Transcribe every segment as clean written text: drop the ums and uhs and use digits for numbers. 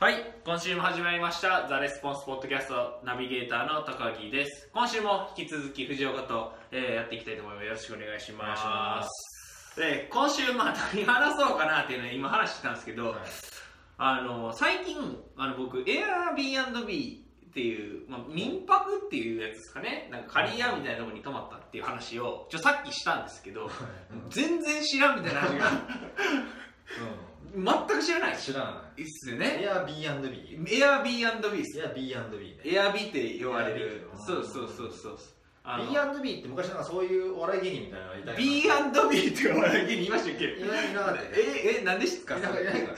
はい、今週も始まりましたザ・レスポンスポッドキャストナビゲーターの高木です。今週も引き続き藤岡と、やっていきたいと思います。よろしくお願いします。で、今週何話そうかなっていうのを今話してたんですけど、最近僕 Airbnb っていう、民泊っていうやつですかね、なんか借り屋みたいなところに泊まったっていう話をさっきしたんですけど、全然知らんみたいな話が全く知らない。 知らない。 いいっすよね。 Airbnb です。 Airbnb ね。 Airbnb って呼ばれる。そう。 B&B って昔なんかそういうお笑い芸人みたいなのいたよ。 B&B ってお笑い芸人いましたっけ？ いなかった。 なんで知ってたんですか？ いなかった。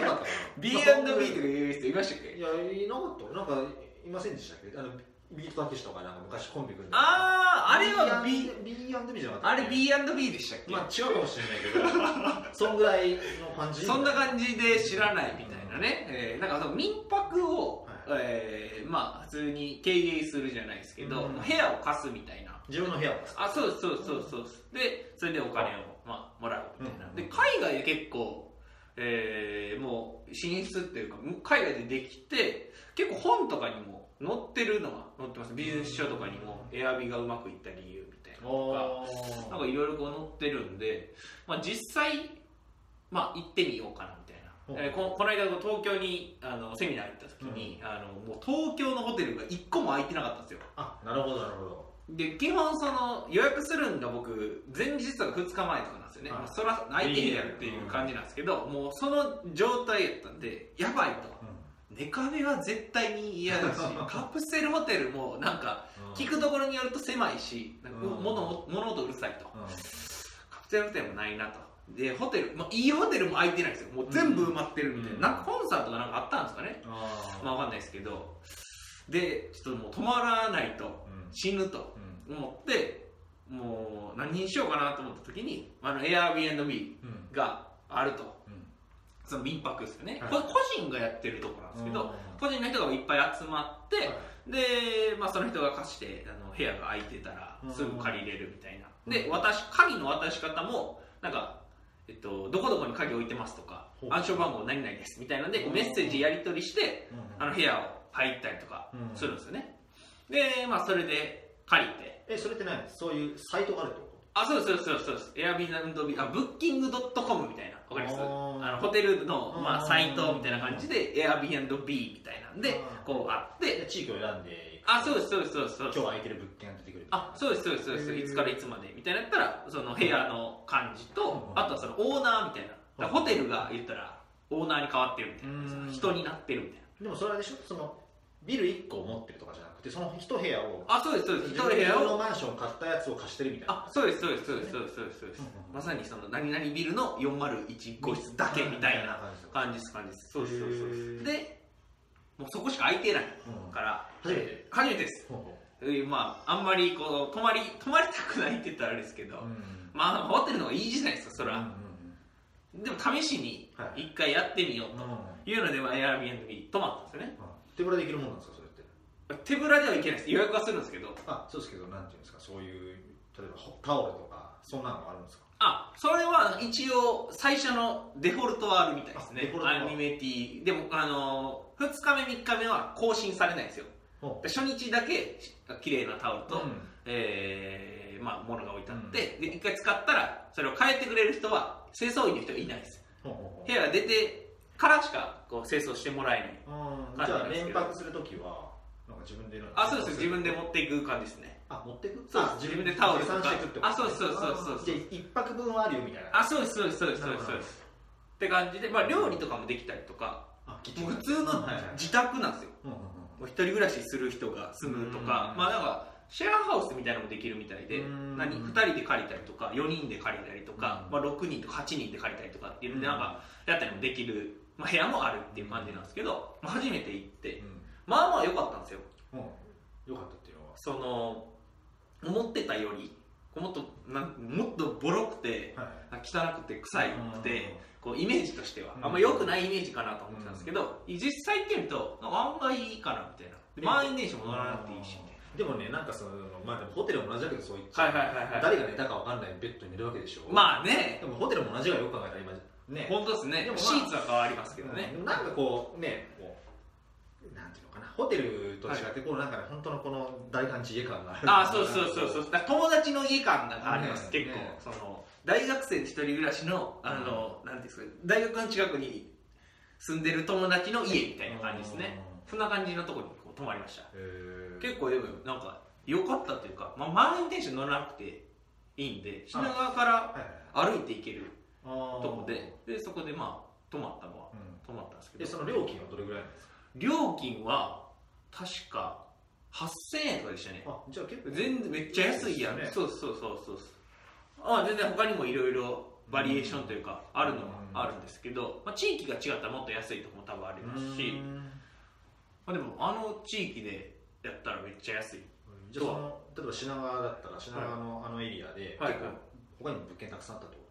B&B とか言う人いましたっけ？ いや、いなかった。なんかいませんでしたっけ？ビートたけしとかなんか昔コンビ組んで。 あれは B&B じゃなかった。 あれ B&B でしたっけ？ まあ違うかもしれないけど、そんぐらいの感じ。 そんな感じで知らないみたいなね。なんか民泊を普通に経営するじゃないですけど、部屋を貸すみたいな。 自分の部屋を貸す。 あ、そうで、それでお金をもらうみたいな。で、海外で結構もう進出っていうか海外でできて、結構本とかにも載ってるのは載ってます。ビジネス書とかにもエアビがうまくいった理由みたいなのとか、なんかいろいろ載ってるんで、実際行ってみようかなみたいな。この間東京にセミナー行った時に、もう東京のホテルが1個も空いてなかったんですよ。 あ、なるほど。 で、基本予約するんが僕前日とか2日前とかなんですよね。そら空いてへんやんっていう感じなんですけど、もうその状態やったんでやばいと。寝壁は絶対に嫌だし、カプセルホテルもなんか聞くところによると狭いし、物音うるさいと。カプセルホテルもないなと。で、ホテル、いいホテルも空いてないんですよ。もう全部埋まってるみたいな。なんかコンサートがなんかあったんですかね。わかんないですけど。で、ちょっともう泊まらないと死ぬと思って、もう何にしようかなと思った時に、Airbnb があると。その民泊ですよね。個人がやってるところなんですけど、個人の人がいっぱい集まって、で、その人が貸して部屋が空いてたらすぐ借りれるみたいな。で、鍵の渡し方もなんか、どこどこに鍵置いてますとか、暗証番号何々ですみたいなのでメッセージやり取りして部屋を入ったりとかするんですよね。で、それで借りて。 それって何？そういうサイトがあるってこと？ あ、そうです。Airbnb、Booking.com みたいな。わかります？ホテルのサイトみたいな感じで Airbnb みたいなんでこうあって、 地域を選んで、 そうです。 今日空いてる物件が出てくる。 そうです。いつからいつまでみたいなやったら、その部屋の感じと、あとはそのオーナーみたいな。ホテルが言ったらオーナーに変わってるみたいな。人になってるみたいな。 でもそれはでしょ、そのビル1個を持ってるとかじゃなくて、その一部屋を、 そうです。 一部屋をマンション買ったやつを貸してるみたいな。 そうです。まさにその何々ビルの401号室だけみたいな感じです。そう。で、もうそこしか空いてないから、初めてです。あんまりこう泊まりたくないって言ったらあれですけど、ホテルの方がいいじゃないですか、そら。でも試しに一回やってみようというので、Airbnb に泊まったんですよね。 手ぶらできるもんなんですか、それって。 手ぶらではいけないです。予約はするんですけど。 そうですけど、なんていうんですか、そういう例えばタオルとかそんなのがあるんですか。 それは一応最初のデフォルトはあるみたいですね。アニメティでも2日目3日目は更新されないんですよ。初日だけ綺麗なタオルと物が置いてあって、で1回使ったらそれを変えてくれる人は清掃員の人がいないです。部屋が出てからしかこう清掃してもらえない。 じゃあ連泊するときはなんか自分でそうです。自分で持っていく感じですね。 持っていく？ そうです。自分でタオルとか。そう。 じゃあ1泊分はあるよみたいな。 そうです。って感じで、料理とかもできたりとか、もう普通の自宅なんですよ。一人暮らしする人が住むとか、なんかシェアハウスみたいなのもできるみたいで、2人で借りたりとか4人で借りたりとか、6人とか8人で借りたりとかっていうのでなんかやったりもできる、部屋もあるっていう感じなんですけど、初めて行って良かったんですよ。 良かったっていうのは、 思ってたよりもっとボロくて汚くて臭くて、こうイメージとしてはあんま良くないイメージかなと思ってたんですけど、実際行ってみると案外いいかなみたいな。満員電車も乗らなくていいし。 でもね、なんかでもホテルも同じだけど、そう言っちゃう、誰が寝たか分かんないベッドに寝るわけでしょ。 でもホテルも同じがよく考えたら今ね。 本当ですね。シーツは変わりますけどね。 なんかこうね、 ていうのかな、ホテルと違ってこうなんか本当のこの大団地家感がある。 そうだから友達の家感があります、結構その大学生で一人暮らしのなんていうんですか、大学の近くに住んでる友達の家みたいな感じですね。そんな感じのところにこう泊まりました。結構でもなんか良かったというか、満員電車乗らなくていいんで、品川から歩いて行けるとこで、そこで泊まったのは泊まったんですけど、 その料金はどれぐらいなんですか？ 料金は確か8000円とかでしたね。 じゃあ結構全然めっちゃ安いやん。そう全然他にもいろいろバリエーションというかあるのはあるんですけど、地域が違ったらもっと安いところも多分ありますし、でも地域でやったらめっちゃ安い。 じゃあ例えば品川だったら品川のエリアで結構他にも物件たくさんあったってこと？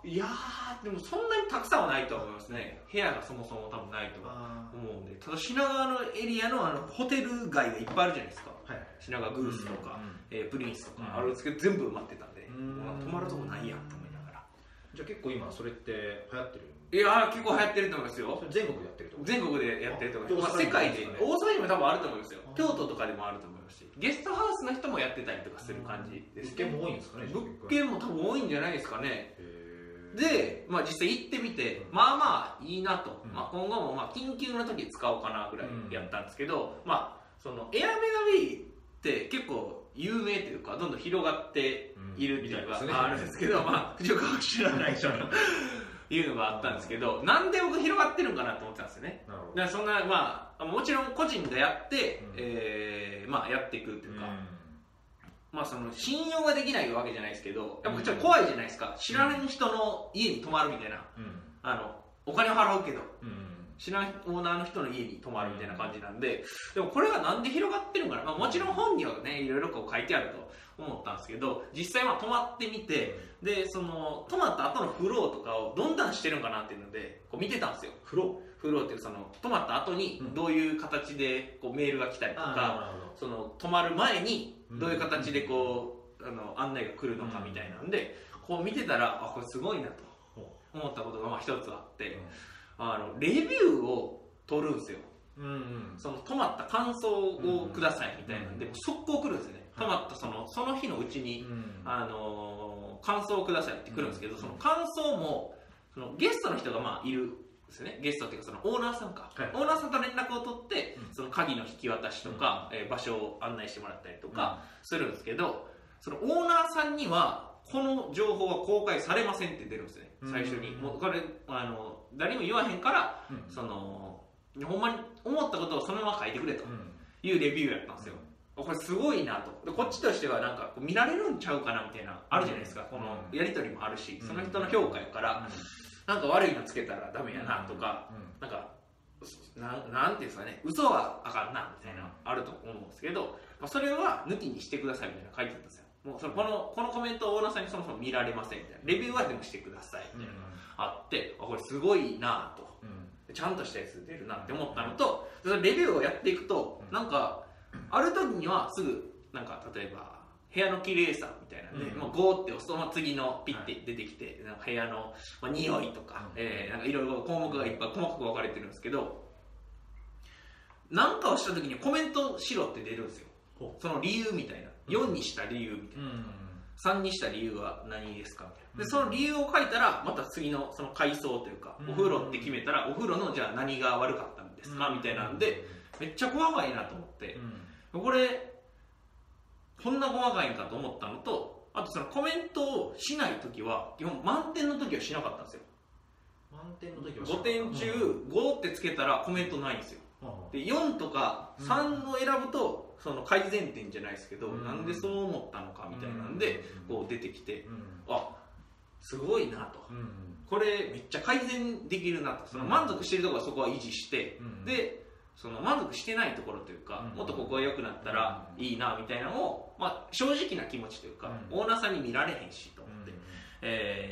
いやーでもそんなにたくさんはないと思いますね。部屋がそもそも多分ないと思うんで、ただ品川のエリアのホテル街がいっぱいあるじゃないですか。品川グースとかプリンスとかあるんですけど、全部埋まってたんで泊まるとこないやんと思いながら。 じゃあ結構今それって流行ってる？ いやー結構流行ってると思いますよ。 全国でやってると？ 全国でやってると思います。世界で大阪にも多分あると思いますよ。京都とかでもあると思いますし、ゲストハウスの人もやってたりとかする感じです。 物件も多いんですかね？ 物件も多分多いんじゃないですかね。で、実際行ってみていいなと、今後も緊急の時使おうかなぐらいやったんですけど、そのエアメガビーって結構有名というかどんどん広がっているっていうのがあるんですけど、藤岡は知らない人のいうのがあったんですけど、なんで僕広がってるんかなと思ってたんですよね。だからそんなもちろん個人がやって、やっていくっていうか、その信用ができないわけじゃないですけど、やっぱちょっと怖いじゃないですか。知らない人の家に泊まるみたいな、お金を払うけど、知らないオーナーの人の家に泊まるみたいな感じなんで、でもこれがなんで広がってるのかな。もちろん本にはねいろいろこう書いてあると思ったんですけど、実際泊まってみて、でその泊まった後のフローとかをどんなんしてるんかなっていうのでこう見てたんですよ。フローっていうその泊まった後にどういう形でこうメールが来たりとか、その泊まる前にどういう形でこう案内が来るのかみたいなんで、こう見てたらこれすごいなと思ったことが一つあって、レビューを取るんですよ。その泊まった感想をくださいみたいなんで、速攻来るんですよね。泊まったその日のうちに感想をくださいって来るんですけど、その感想もそのゲストの人がいるですね。ゲストっていうかそのオーナーさんか、オーナーさんと連絡を取って、その鍵の引き渡しとか、場所を案内してもらったりとかするんですけど、そのオーナーさんにはこの情報は公開されませんって出るんですね、最初に。もうこれ誰にも言わへんから、そのほんまに思ったことをそのまま書いてくれというレビューやったんですよ。これすごいなと。でこっちとしてはなんか見られるんちゃうかなみたいなあるじゃないですか。このやり取りもあるし、その人の評価やから、なんか悪いのつけたらダメやなとか、なんかなんていうんですかね、嘘はあかんなみたいなあると思うんですけど、それは抜きにしてくださいみたいな書いてあったんですよ。もうこのコメントをオーナーさんにそもそも見られませんみたいな、レビューはでもしてくださいみたいなのがあって、これすごいなと、ちゃんとしたやつ出るなって思ったのと、そのレビューをやっていくと、なんかある時にはすぐなんか例えば部屋の綺麗さみたいなんで、5って押すと次のピッて出てきて、なんか部屋の匂いとか、なんかいろいろ項目がいっぱい細かく分かれてるんですけど、何かをした時にコメントしろって出るんですよ。その理由みたいな、4にした理由みたいな、3にした理由は何ですかみたいな。でその理由を書いたらまた次のその階層というか、お風呂って決めたらお風呂のじゃあ何が悪かったんですかみたいなんで、めっちゃ細かいなと思って、これこんな細かいんかと思ったのと、あとそのコメントをしないときは基本満点の時はしなかったんですよ。 満点の時は 5点中5ってつけたらコメントないんですよ。で4とか3を選ぶとその改善点じゃないですけど、なんでそう思ったのかみたいなんでこう出てきて、すごいなと、これめっちゃ改善できるなと。その満足してるところはそこは維持して、でその満足してないところというか、もっとここが良くなったらいいなみたいなのを、正直な気持ちというか、オーナーさんに見られへんしと思って、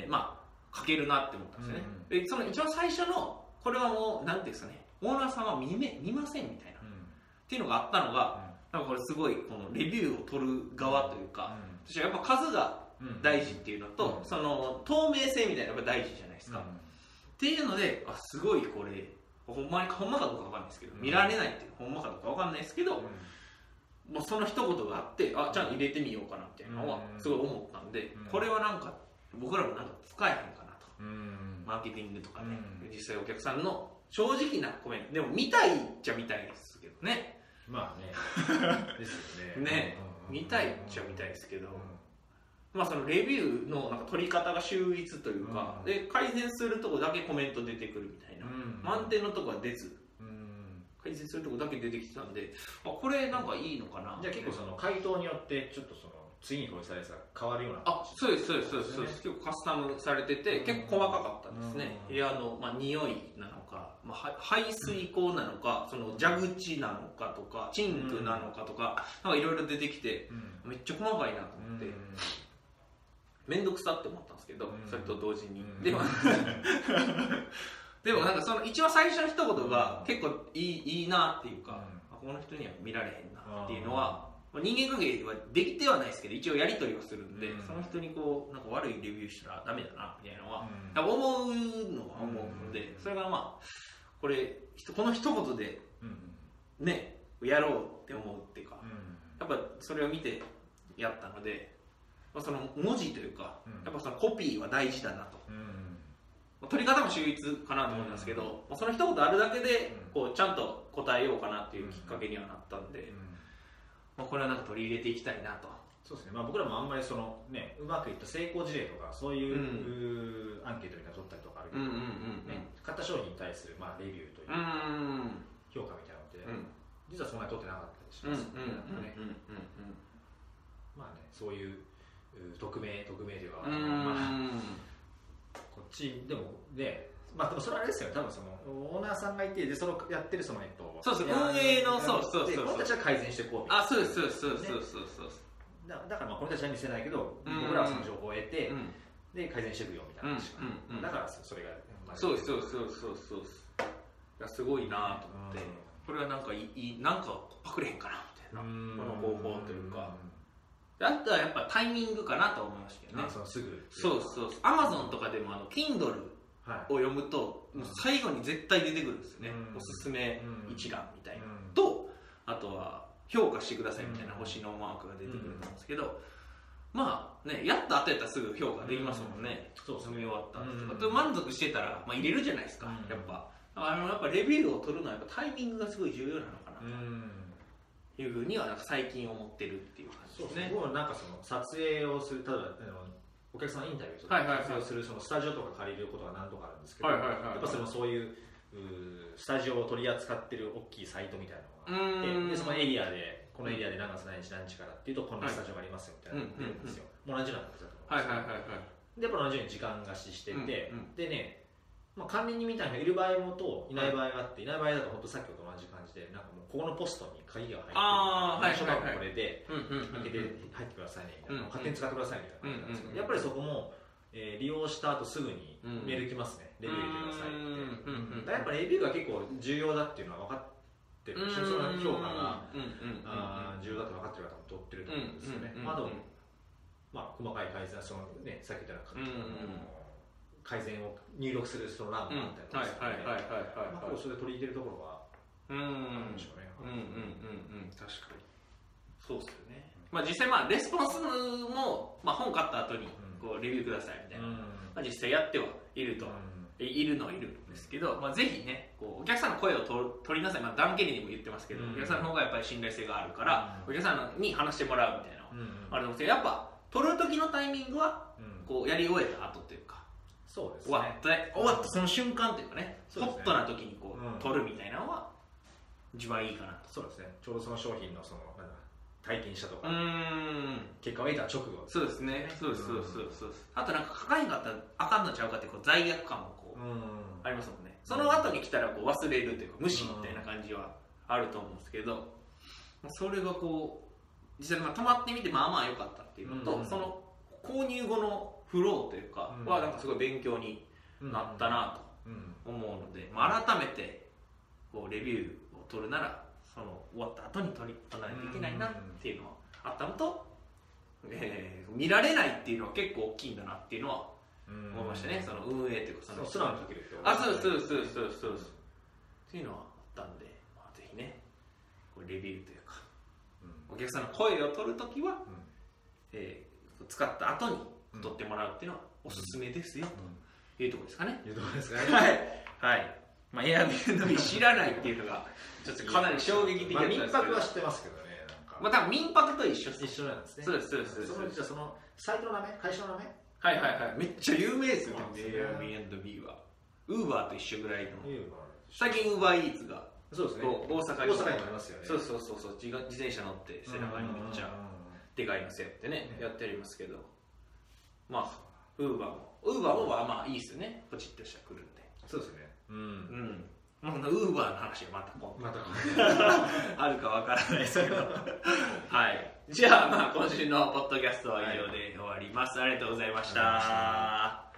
書けるなって思ったんですよね。でその一番最初のこれはもう何ていうんですかね、オーナーさんは見ませんみたいな、っていうのがあったのが、なんかこれすごいこのレビューを取る側というか、私はやっぱ数が大事っていうのと、その透明性みたいなのが大事じゃないですか、っていうので、すごいこれほんまかどうかわかんないですけど、見られないっていうほんまかどうかわかんないですけど、もうその一言があって、あ、じゃあ入れてみようかなみたいなのはすごい思ったんで、これはなんか僕らもなんか使えへんかなと、マーケティングとかね、実際お客さんの正直なコメントでも見たいっちゃ見たいですけどね。 まあねですよね。 ね、見たいっちゃ見たいですけど、まあそのレビューのなんか取り方が秀逸というか、で改善するとこだけコメント出てくるみたいな、満点のとこは出ず、改善するとこだけ出てきてたんで、あ、これなんかいいのかな。 じゃあ結構その回答によってちょっとその次に表示されるやつが変わるような。 あ、そうですそうですそうですそうです。結構カスタムされてて、結構細かかったんですね。部屋のまあ匂いなのか、まあ排水口なのか、その蛇口なのかとか、チンクなのかとか、なんかいろいろ出てきて、めっちゃ細かいなと思って。めんどくさって思ったんですけど、それと同時に。でもなんかその一番最初の一言が結構いいなっていうか、この人には見られへんなっていうのは、人間関係はできてはないですけど、一応やり取りはするんで、その人にこうなんか悪いレビューしたらダメだなみたいなのは、思うのは思うので、それがまあこの一言でねやろうって思うっていうか、やっぱそれを見てやったので。その文字というか、やっぱそのコピーは大事だなと、取り方も秀逸かなと思うんですけど、その一言あるだけでこうちゃんと答えようかなっていうきっかけにはなったんで、これはなんか取り入れていきたいなと。 そうですね、まあ、僕らもあんまりその、ね、うまくいった成功事例とかそういう、アンケートみたいなの取ったりとかあるけど、買った商品に対する、まあ、レビューという評価みたいなので、実はそんなに取ってなかったりしますよね。まあね、そういう匿名というか、こっちでもまあでもそれはあれですよ、多分そのオーナーさんがいて、でそのやってるそのそうそう、運営のそうこの人たちは改善していこうみたいな。 そうですだからまあこの人たちは見せないけど、僕らはその情報を得て、で改善していくよみたいな話が、だからそれがそうすごいなと思って、これはなんかなんかパクれへんかなみたいな、この方法というか。あとはやっぱタイミングかなと思いましたけどね。 すぐ。 そう。Amazon とかでもKindle を読むと、最後に絶対出てくるんですよね。おすすめ一覧みたいな。と、あとは評価してくださいみたいな星のマークが出てくると思うんですけど、まあね、やった後やったらすぐ評価できますもんね。読み終わった後とか。満足してたら入れるじゃないですか、やっぱ。やっぱレビューを取るのはやっぱタイミングがすごい重要なのかなというふうにはなんか最近思ってるっていう感じですね。 僕もなんかその撮影をする、例えばお客さんのインタビューとか撮影をするそのスタジオとか借りることが何度かあるんですけど、やっぱそういうスタジオを取り扱ってる大きいサイトみたいなのがあって、でそのエリアでこのエリアで何月何日何日からっていうとこんなスタジオがありますよみたいなのが出るんですよ。同じような形だと思うんですけど、でやっぱ同じように時間貸ししてて、でね、まあ、管理人みたいな人がいる場合もといない場合があって、いない場合だと本当さっきと同じ感じで、なんかもうここのポストに鍵が入ってる、これで開けて入ってくださいねみたいな、勝手に使ってくださいみたいな感じなんですけど、やっぱりそこも、利用した後すぐにメール来ますね、レビュー入れてくださいって。やっぱレビューが結構重要だっていうのは分かってる、その評価が重要だと分かってる方も取ってると思うんですよね。あと、まあ、細かい改善、そのね、さっき言ったような改善を入力するその欄があったりとかして、それで取り入れるところはあるんでしょうね。 確かにそうですよね。まあ実際レスポンスも本買った後にこうレビューくださいみたいな、実際やってはいるといるのはいるんですけど、ぜひねこうお客さんの声を取りなさい。ダン・ケネディも言ってますけど、お客さんの方がやっぱり信頼性があるから、お客さんに話してもらうみたいなのあるんですけど、やっぱ取る時のタイミングはこうやり終えた後というか、 そうですね、終わったその瞬間というかね、ホットな時にこう取るみたいなのは一番いいかなと。 そうですね。ちょうどその商品のその体験したとか結果を得た直後。 そうですね。そうです。あとなんか書かへんかったらあかんのちゃうかってこう罪悪感もこうありますもんね。その後に来たらこう忘れるというか無視みたいな感じはあると思うんですけど、それがこう実際止まってみてまあ良かったっていうのと、その購入後のフローというかはなんかすごい勉強になったなと思うので、改めてこうレビューを取るならその終わった後に取らないといけないなっていうのはあったのと、見られないっていうのは結構大きいんだなっていうのは思いましたね。その運営というか素直にかけるって。 そうっていうのはあったんで、まあ、ぜひねこれレビューというか、お客さんの声を取るときは、使った後に取ってもらうっていうのはおすすめですよ、というところですかね。 いうところですかね。 はい。まあ、Airbnb 知らないっていうのがちょっとかなり衝撃的だったんですけど、 民泊は知ってますけどね。 まあ多分民泊と一緒なんですね。 そうです。 そのサイトの名前、会社の名前。 めっちゃ有名ですよね。Airbnb は Uber と一緒ぐらいの。最近 Uber Eats がそうですね。 大阪にありますよね。 そう。自転車乗って背中にめっちゃでかいの背負ってねやってありますけど、まあ Uber もまあいいですよね。ポチッとしたら来るんで。 そうですね。 まあ、Uber の話がまたあるかわからないですけどはい。じゃあまあ今週のポッドキャストは以上で終わります。ありがとうございました。